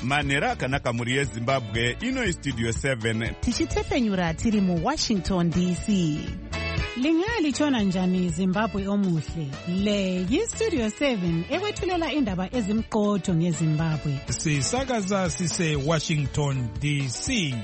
Manhero akanaka muri yeZimbabwe, ino iStudio 7. Tichitefenyura tiri mu Washington DC. Lingalitshona njani Zimbabwe omuhle? Le yiStudio 7 ekwethulela indaba ezimqotho ngeZimbabwe. Sisakaza sise Washington DC.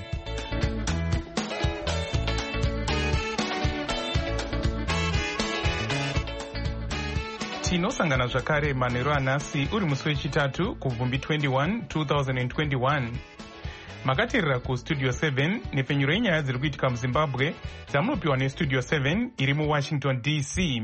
Tinosangana zvakare manhero anhasi uri musi wechitatu kubvumbi 21 2021. Makateerera kuStudio 7 nepfenyuro yenyaya dziri kuitika muZimbabwe dzamunopiwa neStudio 7 iri muWashington DC.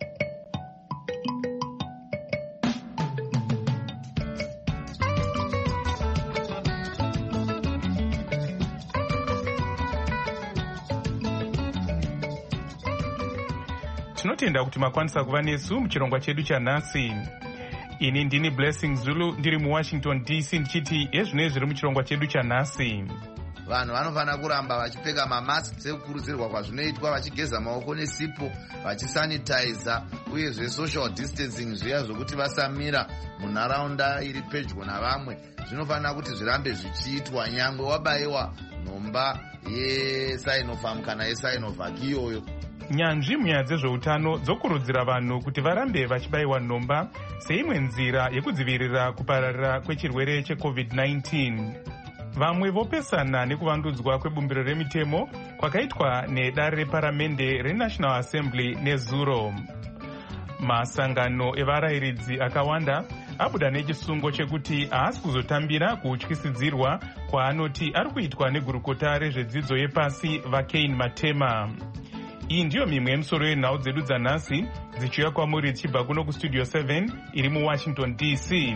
Tinotenda kuti makwanisa kuva nesu muchirongwa chedu chanhasi. Ini ndini Blessing Zulu ndiri muWashington DC ndichiti ezvinei zviri muchirongwa chedu chanhasi. Vanhu vanofana kuramba vachipfeka mamask sekukurudzirwa kwazvinoitwa, vachigeza maoko nesipo, vachisanitiza, uyezve social distancing zviya zvokuti vasamira munharaunda iri pedyo navamwe zvinofana kuti zvirambe zvichiitwa nyangwe wabayiwa nhomba yeSinovac kana yeSinovac iyoyo. Nyanzvi munyaya dzezveutano dzokurudzira vanhu kuti varambe vachibayiwa nhomba seimwe nzira yekudzivirira kupararira kwechirwere cheCovid-19. Vamwe vopesana nekuvandudzwa kwebumbiro remitemo kwakaitwa nedare reparamende reNational Assembly nezuro. Masangano evarayiridzi akawanda abuda nechisungo chekuti haasi kuzotambira kuutyisidzirwa kwaanoti ari kuitwa negurukota rezvedzidzo yepasi vaCain Matema. Iyi ndiyo mimwe yemisoro yenhau dzedu dzanhasi dzichiuya kwamuri dzichibva kuno kuStudio 7 iri muWashington DC.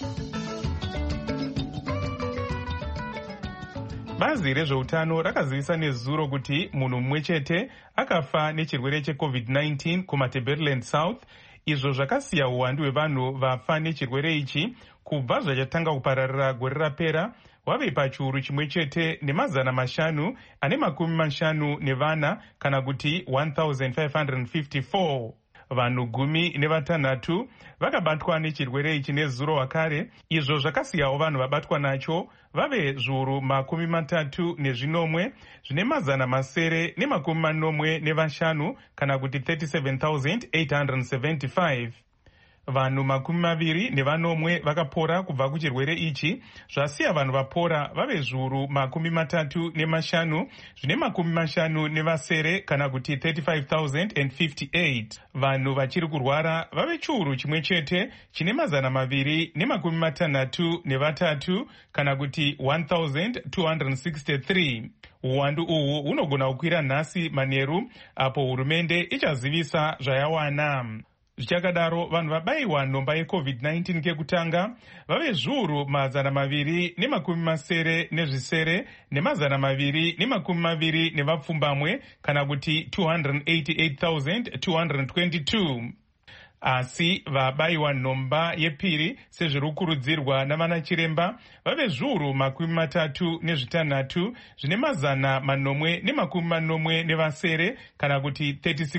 Bazi rezveutano rakazivisa nezuro kuti munhu mumwe chete akafa nechirwere cheCovid-19 kuMatabeleland South, izvo zvakasiya uwandu hwevanhu vafa nechirwere ichi kubva zvachatanga kupararira gore rapera wave pachiuru chimwe chete ne554 kana kuti 1554. Vanhu 16 vakabatwa nechirwere ichi nezuro wakare, izvo zvakasiyawo vanhu vabatwa nacho vave 335 ne545 kana kuti 37,875. Vanhu 24 vakapora kubva kuchirwere ichi, zvasiya vanhu vapora vave 35,50 kana kuti 35,058. Vanhu vachiri kurwara vave chiuru chimwe chete chine 263 kana kuti 1,263. Uwandu uhu hunogona kukwira nhasi manheru apo hurumende ichazivisa zvayawana. Zvichakadaro vanhu vabayiwa nhomba yeCovid-19 ngekutanga vave 2,220 ne220 kana kuti 288,222. Asi vabayiwa nhomba yepiri sezviri kukurudzirwa navana chiremba vave 336,440 kana kuti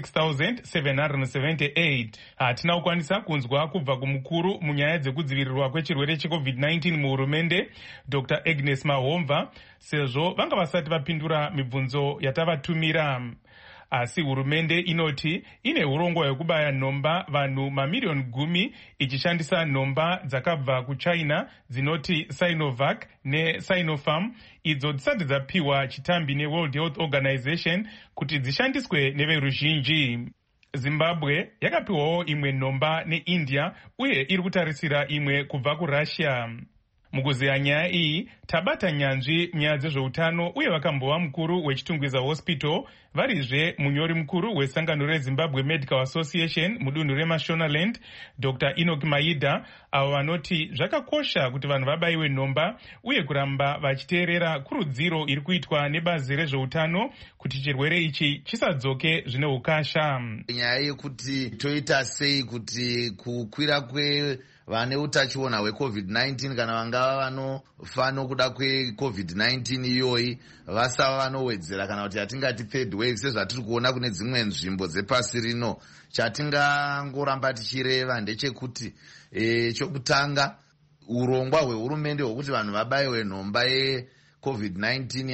36,778. Hatina kukwanisa kunzwa kubva kumukuru munyaya dzekudzivirirwa kwechirwere cheCovid-19 muhurumende, Dr. Agnes Mahomva, sezvo vanga vasati vapindura mibvunzo yatavatumira. Asi hurumende inoti ine urongwa hwekubaya nhomba vanhu mamiliyoni 10 ichishandisa nhomba dzakabva kuChina dzinoti Sinovac neSinopharm, idzo dzisati dzapiwa chitambi neWorld Health Organization kuti dzishandiswe neveruzhinji. Zimbabwe yakapiwawo imwe nhomba neIndia uye iri kutarisira imwe kubva kuRussia. Mukuziya nyaya iyi tabata nyanzvi nyaya dzezveutano uye vakambova mukuru wechitungwiza hospital varizve munyori mukuru wesangano reZimbabwe Medical Association mudunhu reMashonaland, Dr. Enoch Maida, avo vanoti zvakakosha kuti vanhu vabayiwe nhomba uye kuramba vachiteerera kurudziro iri kuitwa nebazi rezveutano kuti chirwere ichi chisadzoke zvine ukasha. Nyaya yekuti toita sei kuti kukwira vane utachiona hweCovid-19 kana vangava vanofa nokuda kweCovid-19 iyoyi vasava vanowedzera kana kuti atingati third wave sezvatiri kuona kune dzimwe nzvimbo dzepasi rino. Chatingangoramba tichireva ndechekuti chokutanga urongwa hwehurumende hwokuti vanhu vabayiwe nhomba yeCovid-19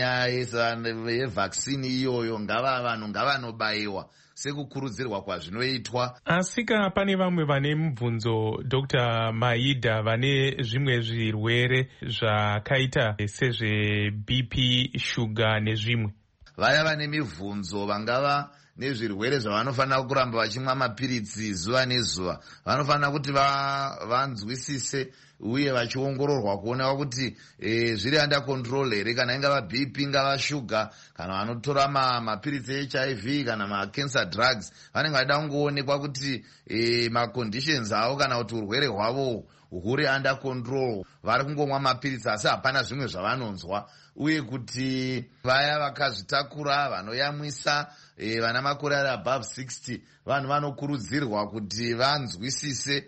yevaccine iyoyo, vanhu ngavanobayiwa sekukurudzirwa kwazvinoitwa. Asika pane vamwe vane mibvunzo Dr. Maida vane zvimwe zvirwere zvakaita sezveBP, shuga nezvimwe. Vaya vane mibvunzo vangava nezvirwere zvavanofanira kuramba vachimwa mapiritsi zuva nezuva, vanofanira kuti vanzwisise uye vachiongororwa kuonekwa kuti zviri under control here, kana ingava BP, ingava shuga, kana vanotora mapiritsi eHIV kana macancer drugs, vanenge vachida kungoonekwa kuti maconditions avo kana kuti urwere hwavo huri under control, vari kungomwa mapiritsi asi hapana zvimwe zvavanonzwa, uye kuti vaya vakazvitakura vanoyamwisa vana makore ari above 60, vanhu vanokurudzirwa kuti vanzwisise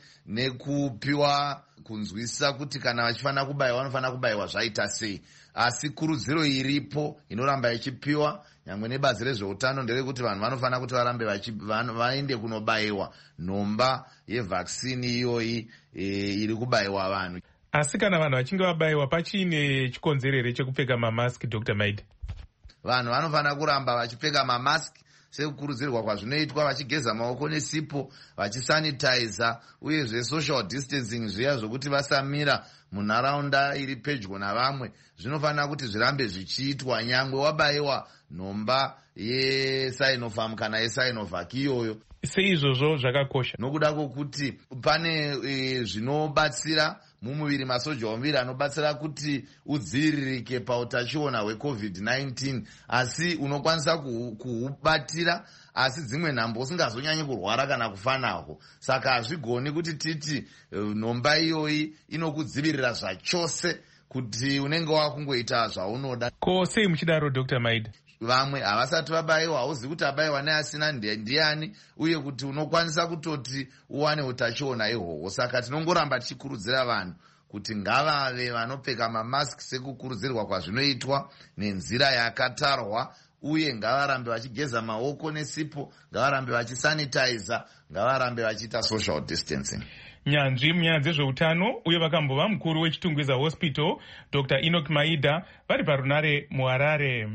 nekupiwa kunzwisisa kuti kana vachifanira kubayiwa vanofanira kubayiwa zvaita sei. Asi kurudziro iripo inoramba ichipiwa nyangwe nebazi rezveutano nderekuti vanhu vanofanira kuti varambe vaende kunobayiwa nhomba yevaccine iyoyi iri kubayiwa vanhu. Asi kana vanhu vachinge vabayiwa pachiine chikonzerere chekupfeka mamask, Dr. Maida? Vanhu vanofanira kuramba vachipfeka mamask sekukurudzirwa kwazvinoitwa, vachigeza maoko nesipo, vachisanitiza, uyezve social distancing zviya zvokuti vasamira munharaunda iri pedyo navamwe zvinofanira kuti zvirambe zvichiitwa nyangwe wabayiwa nhomba yeSinofarm kana yeSinovac iyoyo. Seizvozvo zvakakosha nokuda kwokuti pane zvinobatsira mumuviri, masoja omuviri anobatsira kuti udziviririke pautachiona hweCovid-19, asi unokwanisa kuhubatira asi dzimwe nhambo usingazonyanyi kurwara kana kufa nahwo. Saka hazvigoni kuti titi nhomba iyoyi inokudzivirira zvachose kuti unenge wakungoita zvaunoda. Ko sei muchidaro Dr. Maida? Vamwe havasati vabayiwa, hauzivi kuti abayiwa neasina ndiani, uye kuti unokwanisa kutoti uwane utachiona ihwohwo. Saka tinongoramba tichikurudzira vanhu kuti ngavave vanopfeka mamask sekukurudzirwa kwazvinoitwa nenzira yakatarwa, uye ngavarambe vachigeza maoko nesipo, ngavarambe vachisanitiza, ngavarambe vachiita social distancing. Nyanzvi munyaya dzezveutano uye vakambova mukuru wechitungwiza hospital Dr. Enoch Maida vari parunare muHarare.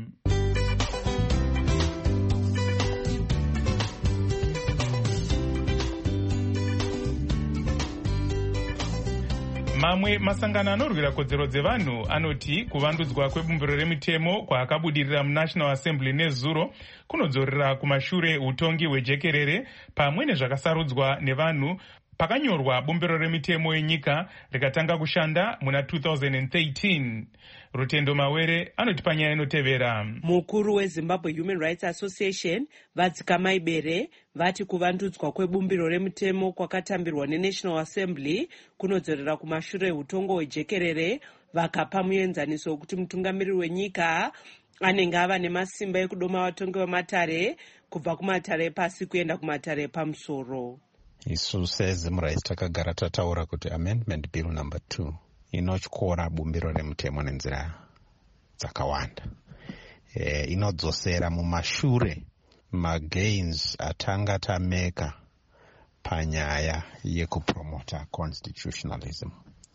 Mamwe masangano anorwira kodzero dzevanhu anoti kuvandudzwa kwebumbiro remitemo kwaakabudirira muNational Assembly nezuro kunodzorera kumashure utongi hwejekerere pamwe nezvakasarudzwa nevanhu pakanyorwa bumbiro remitemo yenyika rikatanga kushanda muna 2013. Rutendo Mawere anoti panyaya inotevera. Mukuru weZimbabwe Human Rights Association Vadzika Maibere vati kuvandudzwa kwebumbiro remitemo kwakatambirwa neNational Assembly kunodzorera kumashure utongo hwejekerere, vakapa muenzaniso wekuti mutungamiriri wenyika anenge ava nemasimba ekudoma vatongi vematare kubva kumatare epasi kuenda kumatare epamusoro. Isu seZimrais takagara tataura kuti amendment bill number 2 inotyora bumbiro remutemo nenzira dzakawanda. Inodzosera mumashure magains atanga tameka panyaya yekupromota constitutionalism.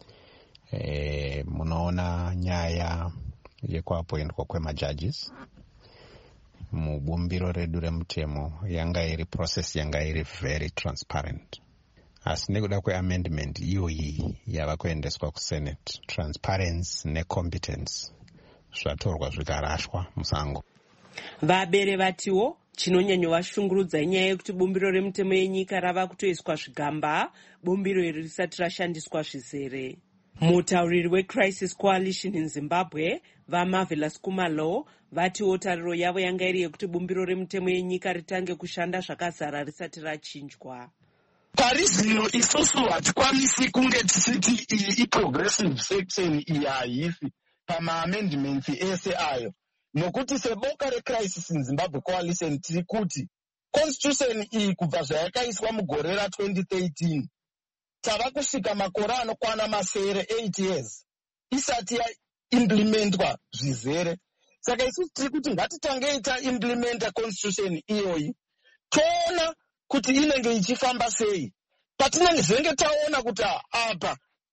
Munoona nyaya yekuapoindwa kwemajudges mubumbiro redu remutemo yanga iri process yanga iri very transparent. Asi nekuda kweamendment iyoyi yava kuendeswa kuSenate, transparency necompetence zvatorwa zvikarashwa musango. Vabere vatiwo chinonyanyovashungurudza inyaya yekuti bumbiro remutemo yenyika rava kutoiswa zvigamba bumbiro iri risati rashandiswa zvizere. Mutauriri weCrisis Coalition in Zimbabwe vaMarvelous Kumalo vatiwo tariro yavo yanga iri yekuti bumbiro remutemo yenyika ritange kushanda zvakazara risati rachinjwa. Parizino isusu hatikwanisi kunge tisiti iyi iprogressive section iyi haisi pamaamendments ese ayo, nokuti seboka reCrisis in Zimbabwe Coalition tiri kuti constitution iyi kubva zvayakaiswa mugore ra2013 tava kusvika makore anokwana masere 8 years isati yaimplementwa zvizere. Saka isusu tiri kuti ngatitangei taimplementa constitution iyoyi toona kuti inenge ichifamba sei. Patinenge zvenge taona kuti apa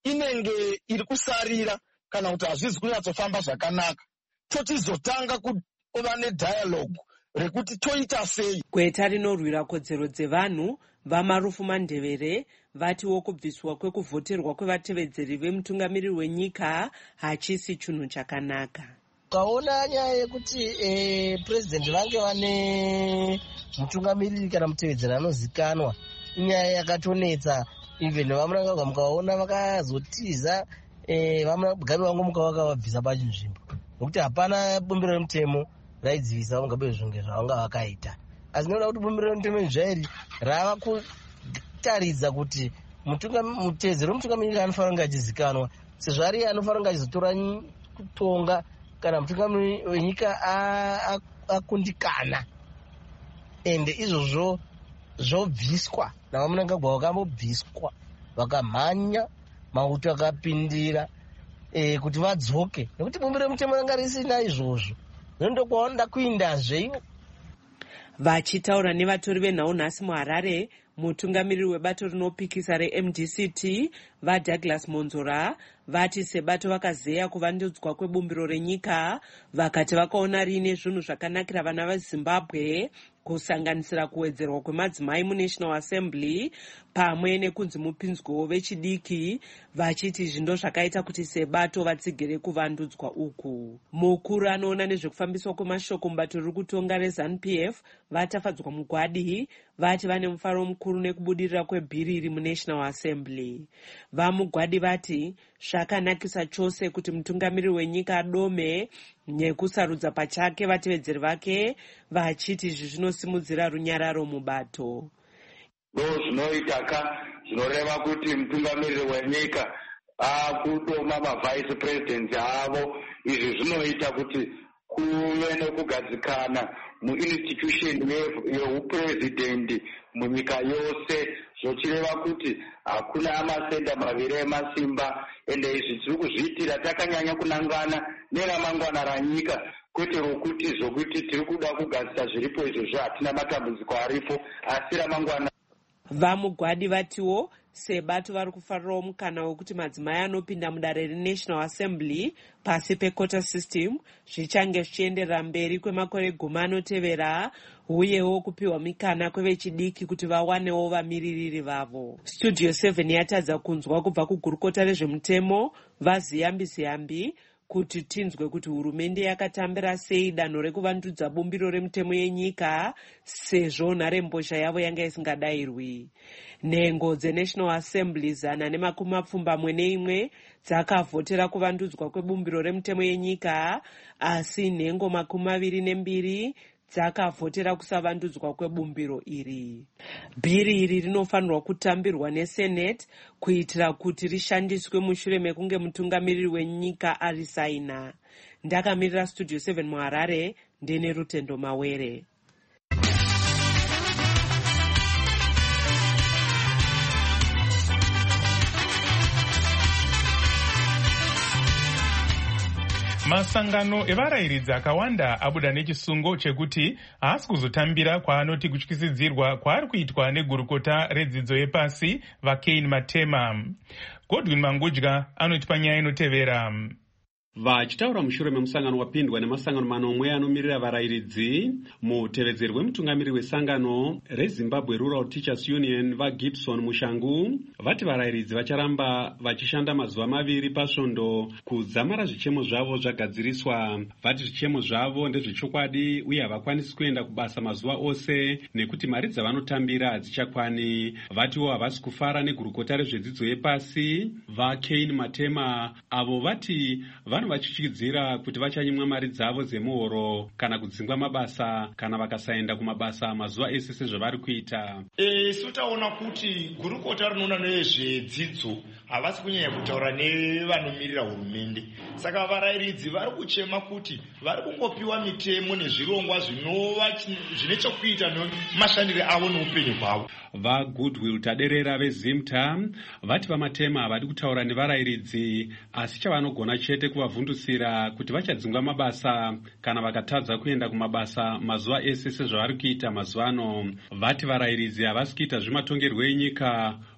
inenge iri kusarira kana kuti hazvizi kunyatsofamba zvakanaka, totizotanga kuva nedialogue rekuti toita sei. Gweta rinorwira kodzero dzevanhu vaMarufu Mandevere vatiwo kubviswa kwekuvhoterwa kwevatevedzeri vemutungamiriri wenyika hachisi chinhu chakanaka. Ukaona nyaya yekuti president vange vane mutungamiriri kana mutevedzeri anozikanwa, inyaya yakatonetsa. Even vaMunangagwa mukaona vakazotiza vaMugabe vangu mukavakavabvisa pachinzvimbo, nokuti hapana bumbiro remutemo raidzivisa Mugabe zvunge zvavanga vakaita. Asi noda kuti bumbiro remutemo izvairi rava kutaridza kuti mutevedzeri wemutungamiriri anofanira kunge achizikanwa, sezvo ari anofanira kunge achizotora kutonga kana mutungamiriri wenyika akundikana. Ende izvozvo zvobviswa navaMunangagwa vakambobviswa, vakamhanya mauto akapindira kuti vadzoke, nekuti bumbiro remutemo ranga risina izvozvo. Nondokwaonoda kuindazve. Vachitaura nevatori venhau nhasi muHarare, mutungamiriri webato rinopikisa reMDCT vaDouglas Monzora vati sebato vakazeya kuvandudzwa kwebumbiro renyika, vakati vakaona riine zvinhu zvakanakira vana veZimbabwe, kusanganisira kuwedzerwa kwemadzimai muNational Assembly pamwe nekunzi mupinzwewo vechidiki, vachiti izvi ndo zvakaita kuti sebato vatsigire kuvandudzwa uku. Mukuru anoona nezvekufambiswa kwemashoko mubato riri kutonga reZANU-PF vatafadzwa mugwadi vati vane mufaro mukuru nekubudirira kwebhiriri muNational Assembly. VaMugwadi vati zvakanakisa chose kuti mutungamiriri wenyika adome nekusarudza pachake vatevedzeri vake, vachiti izvi zvinosimudzira runyararo mubato. Zvinoita zvinoreva kuti mutungamiriri wenyika akudoma mavice president avo. Izvi zvinoita kuti kuve nekugadzikana muinstitution yeupresident munyika yose, zvochireva kuti hakuna masenda maviri emasimba. Ende izvi tiri kuzviitira takanyanya kunangana neramangwana ranyika, kwete rokuti zvokuti tiri kuda kugadzisa zviripo izvozvo hatina matambudziko aripo, asi ramangwana. VaMugwadi vatiwo sebato vari kufarirawo mukana wekuti madzimai anopinda mudare reNational Assembly pasi pekota system zvichange zvichienderera mberi kwemakore 10 anotevera, uyewo kupiwa mikana kwevechidiki kuti vawanewo vamiririri vavo. Studio 7 yatadza kunzwa kubva kugurukota rezvemutemo vaZiyambi kuti tinzwe kuti hurumende yakatambira sei danho rekuvandudza bumbiro remutemo yenyika, sezvo nharembozha yavo yanga isingadayirwi. Nhengo dzeNational Assembly 121 dzakavhotera kuvandudzwa kwebumbiro remutemo yenyika, asi nhengo 22 dzakavhotera kusavandudzwa kwebumbiro iri. Bhiri iri rinofanirwa kutambirwa neSenate kuitira kuti rishandiswe mushure mekunge mutungamiriri wenyika arisaina. Ndakamirira Studio 7 muHarare, ndine Rutendo Mawere. Masangano evarayiridzi akawanda abuda nechisungo chekuti haasi kuzotambira kwaanoti kutyisidzirwa kwaari kuitwa negurukota redzidzo yepasi vaCain Matema. Godwin Mangudya anotipa nyaya inotevera. Vachitaura mushure memusangano wapindwa nemasangano manomwe anomirira varayiridzi, mutevedzeri wemutungamiriri wesangano reZimbabwe Rural Teachers Union vaGibson Mushangu vati varayiridzi vacharamba vachishanda mazuva 2 pasvondo kudzamara zvichemo zvavo zvagadziriswa. Vati zvichemo zvavo ndezvechokwadi uye havakwanisi kuenda kubasa mazuva ose nekuti mari dzavanotambira hadzichakwani. Vatiwo havasi kufara negurukota rezvedzidzo yepasi vaCain Matema, avo vati vanhu vachityisidzira kuti vachanyimwa mari dzavo dzemuhoro kana kudzingwa mabasa kana vakasaenda kumabasa mazuva ese sezvavari kuita. Sotaona kuti gurukota rinoona nezvedzidzo havasi kunyanya kutaura nevanomirira hurumende. Saka varayiridzi vari kuchema kuti vari kungopiwa mitemo nezvirongwa zvine chokuita nemashandire avo neupenyu hwavo. VaGoodwill Taderera veZimta vati vaMatema havadi kutaura nevarayiridzi, asi chavanogona chete kuvavhundusira kuti vachadzingwa mabasa kana vakatadza kuenda kumabasa mazuva ese sezvavari kuita mazuva ano. Vati varayiridzi havasi kuita zvematongerwo enyika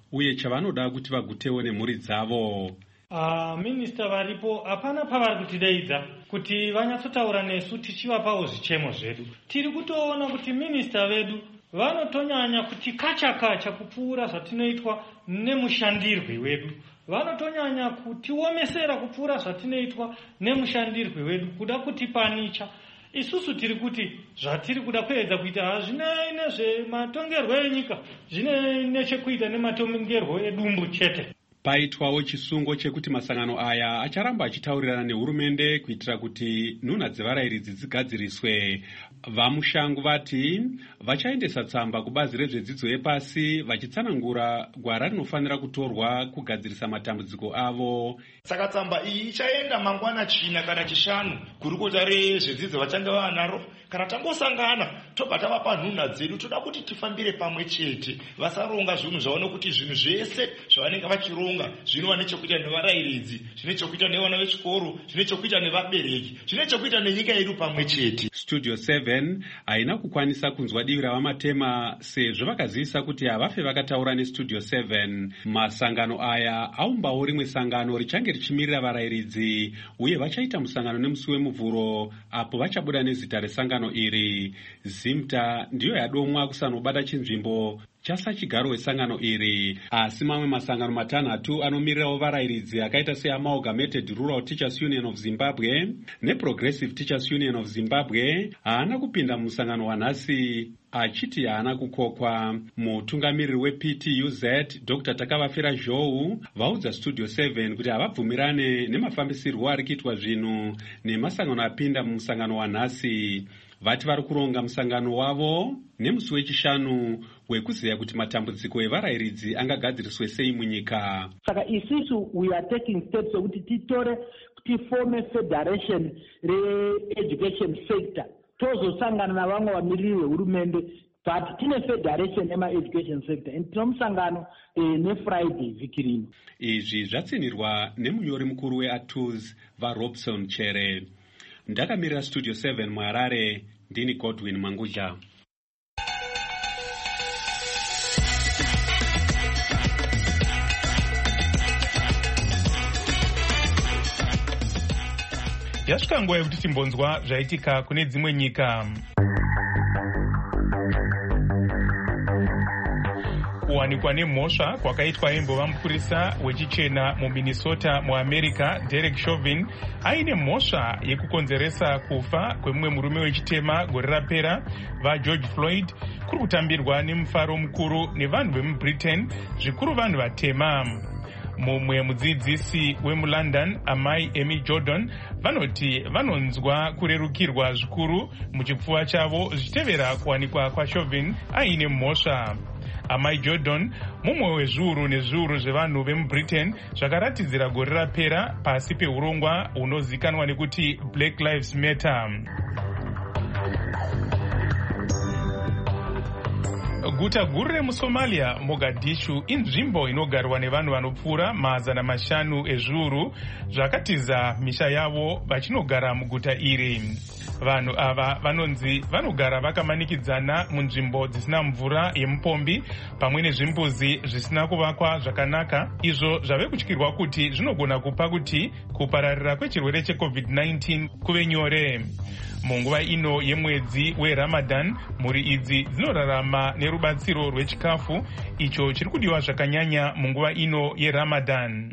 uye chavanoda kuti vagutewo nemhuri dzavo. Minista varipo hapana pavari kutideidza kuti vanyatsotaura nesu tichivapawo zvichemo zvedu. Tiri kutoona kuti minista vedu vanotonyanya kuti kacha kupfuura zvatinoitwa nemushandirwi wedu. Vanotonyanya kutiomesera kupfuura zvatinoitwa nemushandirwi wedu, kuda kutipanicha. Isusu tiri kuti zvatiri kuda kuedza kuita hazvinei nezvematongerwo enyika, zvinei nechekuita nematongerwo edumbu chete. Paitwawo chisungo chekuti masangano aya acharamba achitaurirana nehurumende kuitira kuti nhunha dzevarairidzi dzigadziriswe. Vamushangu vati vachaendesa tsamba kubazi rezvedzidzo yepasi vachitsanangura gwara rinofanira kutorwa kugadzirisa matambudziko avo. Saka tsamba iyi ichaenda mangwana china kana chishanu kurukota rezvedzidzo vachange vanaro. Kana tangosangana tobva tavapa nhunha dzedu, toda kuti tifambire pamwe chete, vasaronga zvinhu zvaona kuti zvinhu zvese zvavanenge vachironga zvinova nechekuita nevarairidzi, zvine chekuita nevana vechikoro, zvine chekuita nevabereki, zvine chekuita nenyika yedu pamwe chete. Studio 7 haina kukwanisa kunzwa divi ravamatema sezvo vakazivisa kuti havafe vakataura neStudio 7. Masangano aya aumbawo rimwe sangano richange richimirira varairidzi, uye vachaita musangano nemusi wemuvhuro apo vachabuda nezita resangano iri. Zimta ndiyo yadomwa kusanobata chinzvimbo chasachigaro wesangano iri, asi mamwe masangano matanhatu anomirirawo varairidzi akaita seAmalgamated Rural Teachers Union of Zimbabwe neProgressive Teachers Union of Zimbabwe haana kupinda musangano wanhasi, achiti haana kukokwa. Mutungamiriri wePTUZ Dr. Takavafira Zhou vaudza Studio 7 kuti havabvumirane nemafambisirwo ari kuitwa zvinhu nemasangano apinda mumusangano wanhasi. Vati vari kuronga musangano wavo nemusi wechishanu wekuziva kuti matambudziko evarairidzi angagadziriswe sei munyika. Saka isusu we are taking steps sokuti titore tifome federation re-education sector, tozosangana navamwe vamiriri vehurumende but tine federation ema-education sector and tino musangano neFriday vhiki rino. Izvi zvatsinirwa nemunyori mukuru weATUS vaRobson Chere. Ndakamirira Studio 7 muHarare, ndini Godwin Manguja. Yasvika nguva yekuti timbonzwa zvaitika kune dzimwe nyika. Kuwanikwa nemhosva kwakaitwa imbova mupurisa wechichena muMinnesota muAmerica Derek Chauvin aine mhosva yekukonzeresa kufa kwemumwe murume wechitema gore rapera vaGeorge Floyd kuri kutambirwa nemufaro mukuru nevanhu vemuBritain, zvikuru vanhu vatema. Mumwe mudzidzisi wemuLondon amai Amy Jordan vanoti vanonzwa kurerukirwa zvikuru muchipfuva chavo zvichitevera kuwanikwa kwaChauvin aine mhosva. Amai Jordan mumwe wezviuru nezviuru zvevanhu vemuBritain zvakaratidzira gore rapera pasi peurongwa hunozikanwa nekuti Black Lives Matter. Guta guru remuSomalia Mogadishu inzvimbo inogarwa nevanhu vanopfuura 500 ezviuru zvakatiza misha yavo vachinogara muguta iri. Vanhu ava vanonzi vanogara vakamanikidzana munzvimbo dzisina mvura yemupombi pamwe nezvimbuzi zvisina kuvakwa zvakanaka, izvo zvave kutyirwa kuti zvinogona kupa kuti kupararira kwechirwere cheCovid-19 kuve nyore. Munguva ino yemwedzi weRamadan, mhuri idzi dzinorarama nerubatsiro rwechikafu, icho chiri kudiwa zvakanyanya munguva ino yeRamadan.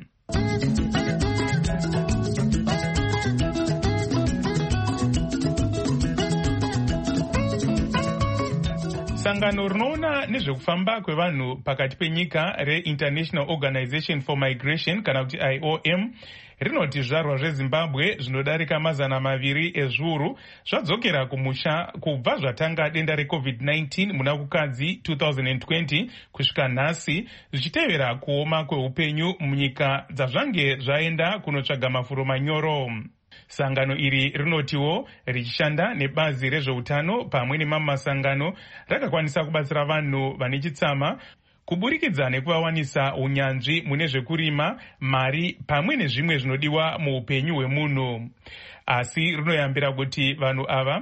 Sangano rinoona nezvekufamba kwevanhu pakati penyika reInternational Organization for Migration kana kuti IOM rinoti zvizvarwa zveZimbabwe zvinodarika 200 ezviuru zvadzokera kumusha kubva zvatanga denda reCovid-19 muna kukadzi 2020 kusvika nhasi, zvichitevera kuoma kweupenyu munyika dzazvange zvaenda kunotsvaga mafuro manyoro. Sangano iri rinotiwo richishanda nebazi rezveutano pamwe nemamwe masangano rakakwanisa kubatsira vanhu vane chitsama kuburikidza nekuvawanisa unyanzvi mune zvekurima, mari pamwe nezvimwe zvinodiwa muupenyu hwemunhu. Asi rinoyambira kuti vanhu ava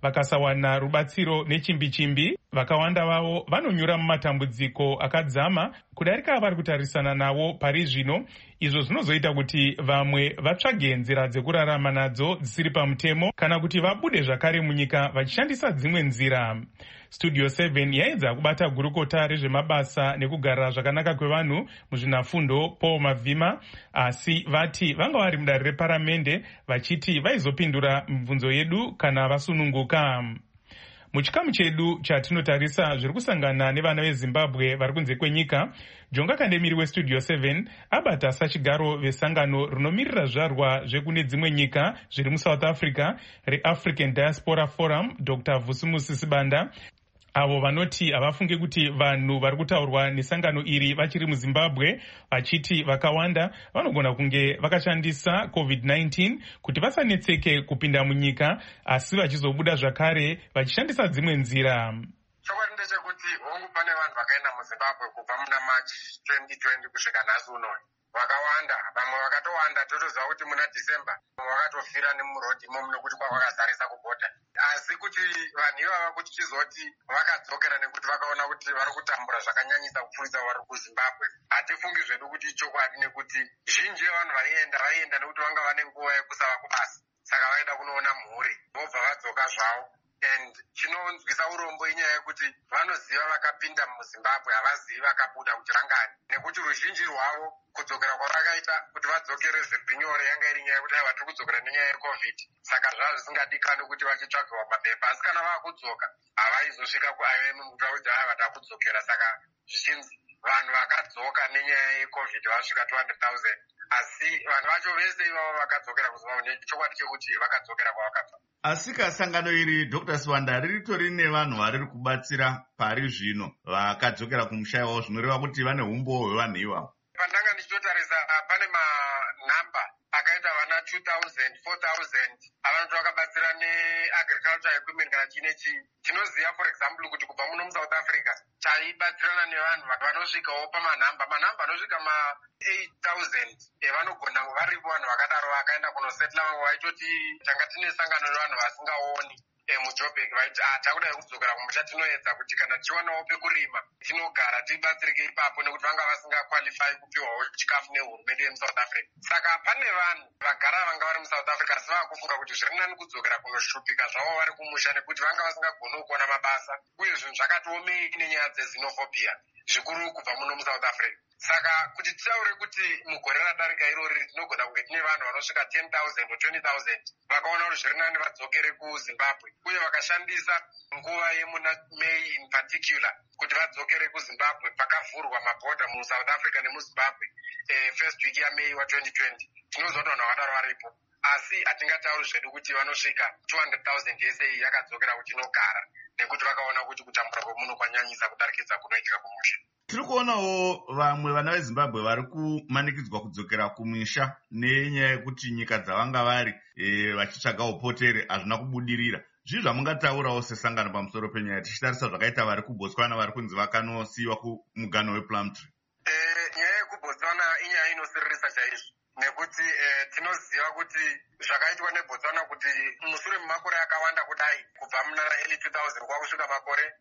vakasawana rubatsiro nechimbi-chimbi. Vakawanda vavo vanonyura mumatambudziko akadzama kudarika vari kutarisana nawo pari zvino. Izvo zvinozoita kuti vamwe vatsvage nzira dzekurarama nadzo dzisiri pamutemo kana kuti vabude zvakare munyika vachishandisa dzimwe nzira. Studio 7 yaedza kubata gurukota rezvemabasa nekugarira zvakanaka kwevanhu muzvinafundo Paul Mavhima, asi vati vanga vari mudare reparamende vachiti vaizopindura mibvunzo yedu kana vasununguka. Muchikamu chedu chatinotarisa zviri kusangana nevana veZimbabwe vari kunze kwenyika, Jonga Kandemiri weStudio 7 abata sachigaro vesangano rinomirira zvarwa zvekune dzimwe nyika zviri muSouth Africa reAfrican Diaspora Forum, Dr. Vusumusi Sibanda, avo vanoti havafunge kuti vanhu vari kutaurwa nesangano iri vachiri muZimbabwe, vachiti vakawanda vanogona kunge vakashandisa COVID-19 kuti vasanetseke kupinda munyika, asi vachizobuda zvakare vachishandisa dzimwe nzira. Chokwadi ndechekuti hongu pane vanhu vakaenda muZimbabwe kubva muna March 2020 kusvika nhasi unoyu, vakawanda. Vamwe vakatowanda totoziva kuti muna December vakatofira nemurodhi imomo nekuti kwakazarisa kubhodha. Asi kuti vanhu ivava kuti chizoti vakadzokera nekuti vakaona kuti vari kutambura zvakanyanyisa kupfuuridza vari kuZimbabwe, hatifungi zvedu kuti ichokwadi, nekuti zhinji yevanhu vaienda nekuti vanga vane nguva yekusava kubasa, saka vaida kunoona mhuri vobva vadzoka zvavo. And chinonzwisa urombo inyaya yekuti vanoziva vakapinda muZimbabwe, havazivi vakabuda kuti rangani, nekuti ruzhinji rwavo kudzokera kwavakaita kuti vadzokere zviri nyore yanga iri nyaya yekuti vari kudzokera nenyaya yeCovid, saka zvava zvisingadikani kuti vachitsvagiwa mapepa. Asi kana vaakudzoka havaizosvika kuIOM kuti vakuti vada kudzokera, saka zvichinzi vanhu vakadzoka nenyaya yeCovid vasvika 200,000, asi vanhu vacho vese ivavo vakadzokera kuZimbabwe nechokwadi chekuti vakadzokera kwavakabva. Asi kasangano iri Dr. Sibanda riritori nevanhu variri kubatsira pari zvino vakadzokera kumusha wavo, zvinoreva kuti vane umbowo hwevanhu ivavo. Pandanga ndichitotarisa pane manhamba akaita vana 2,000, 4,000 avanoti vakabatsira neagriculture equipment kana chinechi. Tinoziva for example kuti kubva muno muSouth Africa chaibatsirana nevanhu vanosvikawo pamanhamba anosvika ma8,000 evanogona varipo vanhu vakadaro vakaenda kunosetla. Vamwe vaitoti tanga tine sangano nevanhu vasingaoni muJoburg, vaiti takudai kudzokera kumusha tinoedza kuti kana tichiwanawo pekurima tinogara tibatsirike ipapo, nekuti vanga vasingakwalifai kupiwawo chikafu nehurumende yemuSouth Africa. Saka pane vanhu vagara vanga vari muSouth Africa asi vakufunga kuti zviri nani kudzokera kunoshupika zvavo vari kumusha, nekuti vanga vasingagoni kuona mabasa, uye zvinhu zvakatiomei nenyaya dzezinophobia zvikuru kubva muno muSouth Africa. Saka kuti titaure kuti mugore radarika irori tinogona kunge tine vanhu vanosvika 10,000 or 20,000 vakaona kuti zviri nani vadzokere kuZimbabwe, uye vakashandisa nguva yemuna May in particular kuti vadzokere kuZimbabwe pakavhurwa mabhodha muSouth Africa nemuZimbabwe first week yaMay wa2020. Tinoziva kuti vanhu vakadaro varipo, asi hatingatauri zvedu kuti vanosvika 200,000 yese iyi yakadzokera kuti inogara, nekuti vakaona kuti kutambura kwemunhu kwanyanyisa kudarikidza kunoitika kumusha. Tiri kuonawo vamwe vana veZimbabwe vari kumanikidzwa kudzokera kumisha nenyaya yekuti nyika dzavanga vari vachitsvaga upotere hazvina kubudirira. Zvii zvamungataurawo sesangano pamusoro penyaya tichitarisa zvakaita vari kuBotswana vari kunzi vakanosiyiwa kumuganho wePlumtree? Nyaya yekuBotswana inyaya inosiririsa chaizvo, nekuti tinoziva kuti zvakaitwa neBotswana kuti mushure memakore akawanda kudai kubva muna early 2000 kwakusvika makore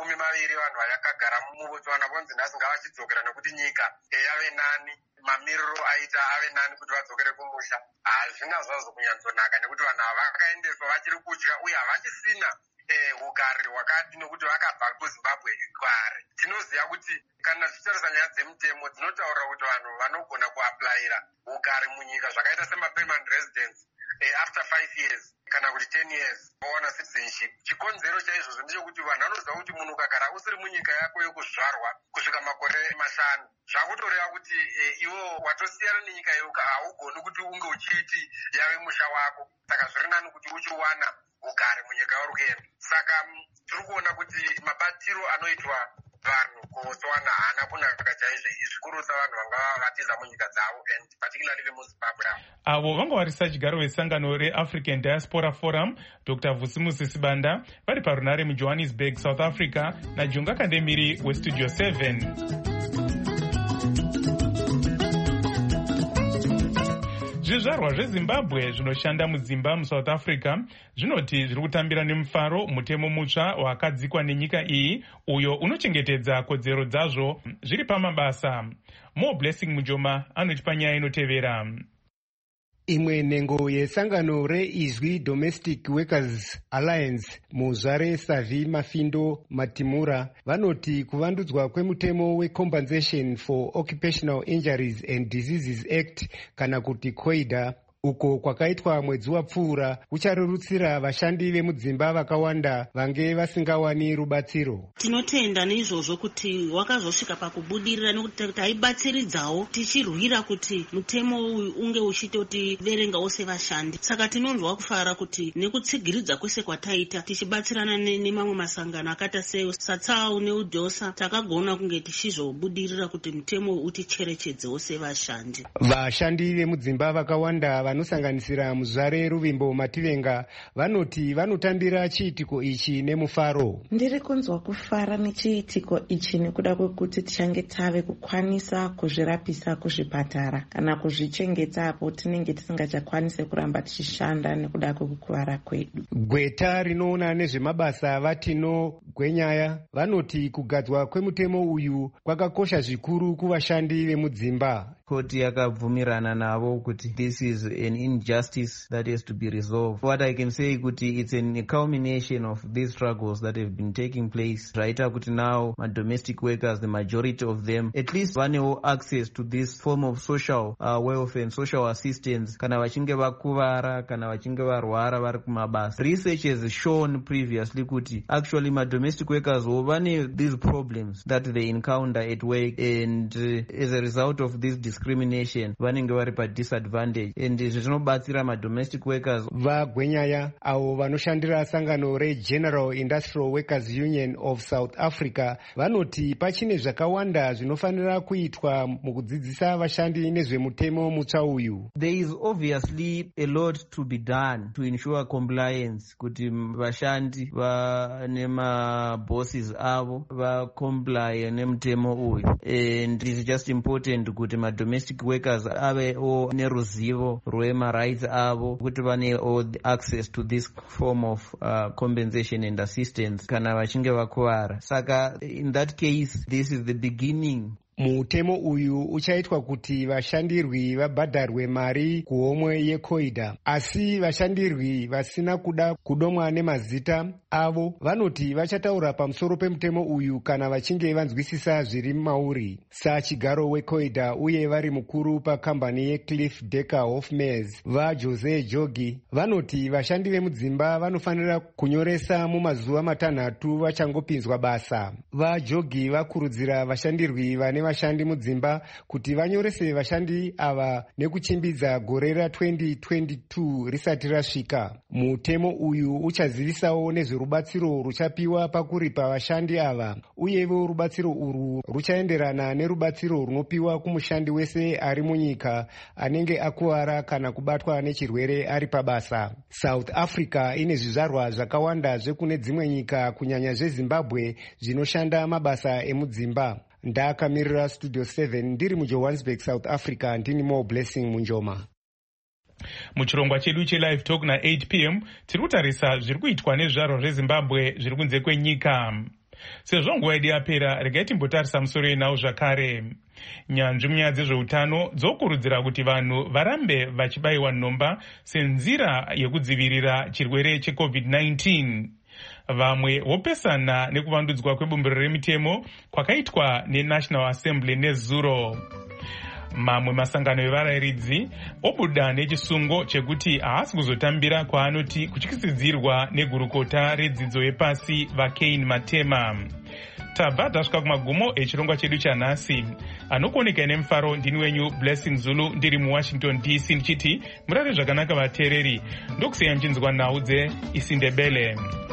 20 vanhu vakagara muBotswana vonzi nhasi ngavachidzokera nekuti nyika yave nani, mamiriro aita ave nani kuti vadzokere kumusha. Hazvina zvazvo kunyanzonaka, nekuti vanhu ava vakaendeswa vachiri kudya uye havachisina ugari hwakati, nekuti vakabva kuZimbabwe kare. Tinoziva kuti kana tichitarisa nyaya dzemutemo dzinotaura kuti vanhu vanogona kuaplayira ugari munyika zvakaita semapermanent residence after 5 years kana kuti 10 years vowana citizenship. Chikonzero chaizvozvo ndechekuti vanhu vanoziva kuti munhu ukagara usiri munyika yako yokuzvarwa kusvika makore 5 zvakutoreva kuti iwo watosiyana nenyika yeuka haugoni kuti unge uchiti yave musha wako, saka zviri nani kuti uchiwana ugari munyika yauri kuenda. Saka tiri kuona kuti mabatiro anoitwa vanhu kuBotswana haana kunaka chaizvo, zvikurisa vanhu vanga vatiza munyika dzavo and particularly vemuZimbabwe. Avo vanga vari sachigaro vesangano reAfrican Diaspora Forum, Dr. Vusumusi Sibanda vari parunare muJohannesburg, South Africa, naJonga Kandemiri weStudio 7. zvizvarwa zvezimbabwe zvinoshanda mudzimba muSouth Africa zvinoti zviri kutambira nemufaro mutemo mutsva wakadzikwa nenyika iyi uyo unochengetedza kodzero dzazvo zviri pamabasa. More Blessing Mujoma anotipa nyaya inotevera. Imwe nhengo yesangano reIzwi Domestic Workers Alliance muzvare Savi Mafindo Matimura vanoti kuvandudzwa kwemutemo weCompensation for Occupational Injuries and Diseases Act kana kuti COIDA uko kwakaitwa mwedzi wapfuura kucharurutsira vashandi vemudzimba vakawanda vange vasingawani rubatsiro. Tinotenda neizvozvo kuti wakazosvika pakubudirira nekuti taibatsiridzawo tichirwira kuti mutemo uyu unge uchitotiverengawo sevashandi. Saka tinonzwa kufara kuti nekutsigiridza kwese kwataita tichibatsirana nemamwe masangano akaita seSatsau neUDOSA takagona kunge tichizobudirira kuti mutemo uticherechedzewo sevashandi. Vashandi vemudzimba vakawanda vanosanganisira muzvare Ruvimbo Mativenga vanoti vanotambira chiitiko ichi nemufaro. Ndiri kunzwa kufara nechiitiko ichi nekuda kwekuti tichange tave kukwanisa kuzvirapisa kuzvipatara kana kuzvichengeta apo tinenge tisingachakwanise kuramba tichishanda nekuda kwekukuvara kwedu. Gweta rinoona nezvemabasa Vatino Gwenyaya vanoti kugadzwa kwemutemo uyu kwakakosha zvikuru kuvashandi vemudzimba. Koti yakabvumirana navo kuti this is an injustice that has to be resolved. What I can say kuti it's a culmination of these struggles that have been taking place. Zvaita kuti now domestic workers, the majority of them, at least vanewo access to this form of social welfare and social assistance kana vachinge vakuvara kana vachinge varwara vari kumabasa. Research has shown previously kuti actually domestic workers vane these problems that they encounter at work, and as a result of this discrimination vanenge vari padisadvantage, and izvi zvinobatsira domestic workers. VaGwenyaya avo vanoshandira sangano reGeneral Industrial Workers Union of South Africa vanoti pachine zvakawanda zvinofanira kuitwa mukudzidzisa vashandi nezvemutemo mutsva uyu. There is obviously a lot to be done to ensure compliance, kuti vashandi vane mabosses avo vacomply nemutemo uyu, and it is just important kuti domestic workers avewo neruzivo rwemarights avo, kuti vanewo access to this form of compensation and assistance kana vachinge vakuvara. Saka in that case this is the beginning. Mutemo uyu uchaitwa kuti vashandirwi vabhadharwe mari kuhomwe yeCOIDA, asi vashandirwi vasina kuda kudomwa nemazita avo vanoti vachataura pamusoro pemutemo uyu kana vachinge vanzwisisa zviri mauri. Sachigaro weCOIDA uye vari mukuru pakambani yeCliff Decker Hofmeyrs vaJose Jogi vanoti vashandi vemudzimba vanofanira kunyoresa mumazuva matanhatu vachangopinzwa basa. VaJogi vakurudzira vashandirwi vane vashandi mudzimba kuti vanyorese vashandi ava nekuchimbidza gore ra2022 risati rasvika. Mutemo uyu uchazivisawo nezverubatsiro ruchapiwa pakuripa vashandi ava, uyewo rubatsiro urwu ruchaenderana nerubatsiro runopiwa kumushandi wese ari munyika anenge akuvara kana kubatwa nechirwere ari pabasa. South Africa ine zvizvarwa zvakawanda zvekune dzimwe nyika kunyanya zveZimbabwe zvinoshanda mabasa emudzimba. Ndakamirira Studio 7 ndiri muJohannesburg, South Africa. Ndini More Blessing Munjoma. Muchirongwa chedu cheLive Talk na8 p.m. tiri kutarisa zviri kuitwa nezvizvarwa zveZimbabwe zviri kunze kwenyika. Sezvo nguva yedu yapera, regai timbotarisa musoro nawo zvakare. Nyanzvi munyaya dzezveutano dzokurudzira kuti vanhu varambe vachibayiwa nhomba senzira yekudzivirira chirwere cheCovid-19. Vamwe vopesana nekuvandudzwa kwebumbiro remitemo kwakaitwa neNational Assembly nezuro. Mamwe masangano evarayiridzi obuda nechisungo chekuti haasi kuzotambira kwaanoti kutyisidzirwa negurukota redzidzo yepasi vaCain Matema. Tabva tasvika kumagumo echirongwa chedu chanhasi. Anokuoneka nemufaro ndini wenyu Blessing Zulu ndiri muWashington DC ndichiti murare zvakanaka vateereri. Ndokusiya muchinzwa nhau dzeIsindebele.